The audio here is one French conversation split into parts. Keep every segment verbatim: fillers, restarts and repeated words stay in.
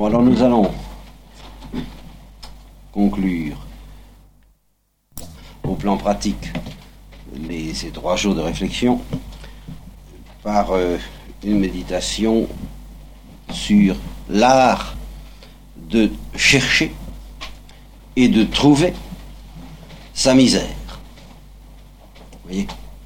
Bon, alors nous allons conclure au plan pratique les, ces trois jours de réflexion par euh, une méditation sur l'art de chercher et de trouver sa misère. Vous voyez ?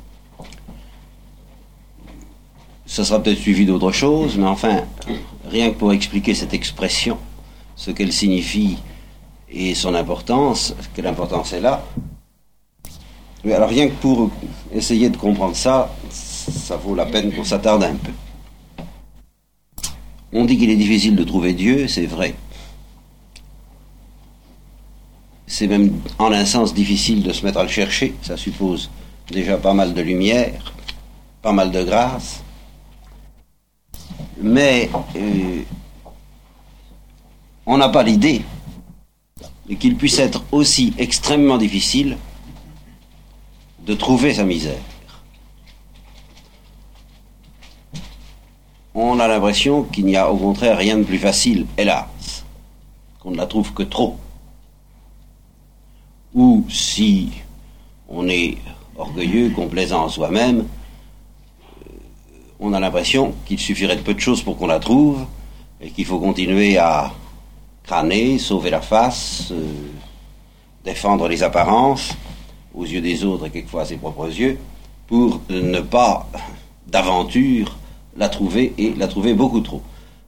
Ça sera peut-être suivi d'autres choses, mais enfin, rien que pour expliquer cette expression, ce qu'elle signifie et son importance, quelle importance elle a. Alors rien que pour essayer de comprendre ça, ça vaut la peine qu'on s'attarde un peu. On dit qu'il est difficile de trouver Dieu, c'est vrai. C'est même en un sens difficile de se mettre à le chercher, ça suppose déjà pas mal de lumière, pas mal de grâce. Mais euh, on n'a pas l'idée qu'il puisse être aussi extrêmement difficile de trouver sa misère. On a l'impression qu'il n'y a au contraire rien de plus facile, hélas, qu'on ne la trouve que trop. Ou si on est orgueilleux, complaisant en soi-même, on a l'impression qu'il suffirait de peu de choses pour qu'on la trouve et qu'il faut continuer à crâner, sauver la face, euh, défendre les apparences aux yeux des autres et quelquefois à ses propres yeux pour ne pas d'aventure la trouver et la trouver beaucoup trop.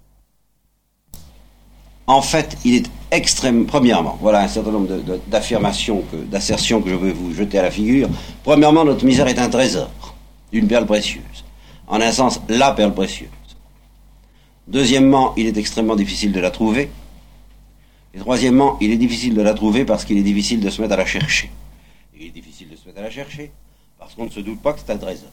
En fait, il est extrême. Premièrement, voilà un certain nombre de, de, d'affirmations, que, d'assertions que je veux vous jeter à la figure. Premièrement, notre misère est un trésor, une perle précieuse. En un sens, la perle précieuse. Deuxièmement, il est extrêmement difficile de la trouver. Et troisièmement, il est difficile de la trouver parce qu'il est difficile de se mettre à la chercher. Il est difficile de se mettre à la chercher parce qu'on ne se doute pas que c'est un trésor.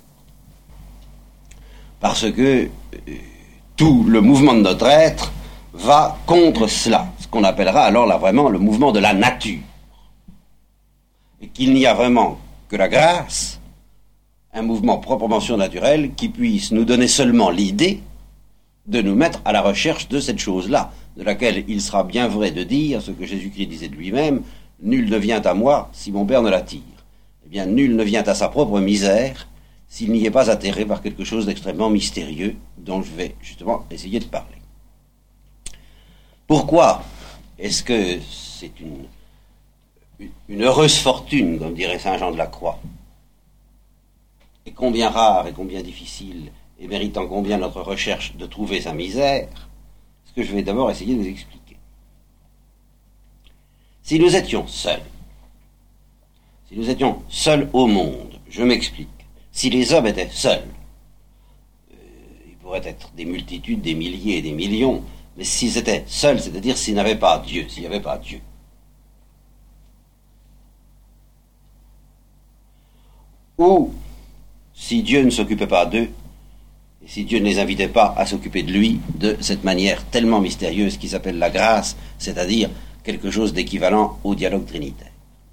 Parce que euh, tout le mouvement de notre être va contre cela, ce qu'on appellera alors là vraiment le mouvement de la nature. Et qu'il n'y a vraiment que la grâce, un mouvement proprement surnaturel qui puisse nous donner seulement l'idée de nous mettre à la recherche de cette chose-là, de laquelle il sera bien vrai de dire ce que Jésus-Christ disait de lui-même, « Nul ne vient à moi si mon Père ne l'attire ». Eh bien, nul ne vient à sa propre misère s'il n'y est pas atterré par quelque chose d'extrêmement mystérieux dont je vais justement essayer de parler. Pourquoi est-ce que c'est une, une heureuse fortune, comme dirait saint Jean de la Croix, et combien rare et combien difficile, et méritant combien notre recherche de trouver sa misère, ce que je vais d'abord essayer de vous expliquer. Si nous étions seuls, si nous étions seuls au monde, je m'explique, si les hommes étaient seuls, euh, ils pourraient être des multitudes, des milliers et des millions, mais s'ils étaient seuls, c'est-à-dire s'ils n'avaient pas Dieu, s'il n'y avait pas Dieu, ou si Dieu ne s'occupait pas d'eux, et si Dieu ne les invitait pas à s'occuper de lui, de cette manière tellement mystérieuse qui s'appelle la grâce, c'est-à-dire quelque chose d'équivalent au dialogue trinitaire.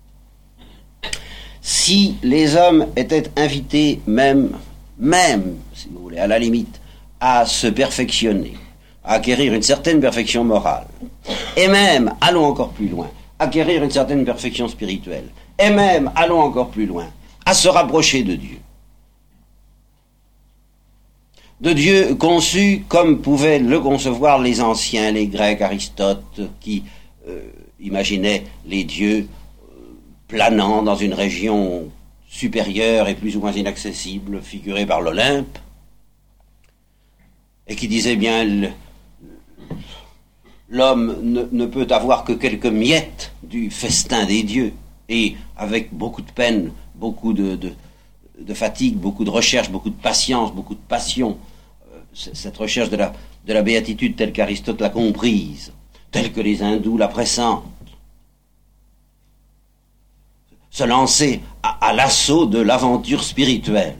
Si les hommes étaient invités même, même, si vous voulez, à la limite, à se perfectionner, à acquérir une certaine perfection morale, et même, allons encore plus loin, acquérir une certaine perfection spirituelle, et même, allons encore plus loin, à se rapprocher de Dieu, de Dieu conçu comme pouvaient le concevoir les anciens, les Grecs, Aristote, qui euh, imaginaient les dieux euh, planant dans une région supérieure et plus ou moins inaccessible, figurée par l'Olympe, et qui disaient bien le, l'homme ne, ne peut avoir que quelques miettes du festin des dieux, et avec beaucoup de peine, beaucoup de, de, de fatigue, beaucoup de recherche, beaucoup de patience, beaucoup de passion, cette recherche de la, de la béatitude telle qu'Aristote l'a comprise, telle que les hindous la pressentent, se lancer à, à l'assaut de l'aventure spirituelle.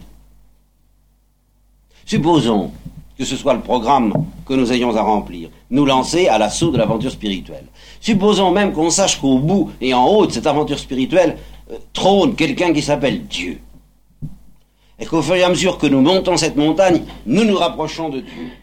Supposons que ce soit le programme que nous ayons à remplir, nous lancer à l'assaut de l'aventure spirituelle. Supposons même qu'on sache qu'au bout et en haut de cette aventure spirituelle euh, trône quelqu'un qui s'appelle Dieu. Et qu'au fur et à mesure que nous montons cette montagne, nous nous rapprochons de Dieu.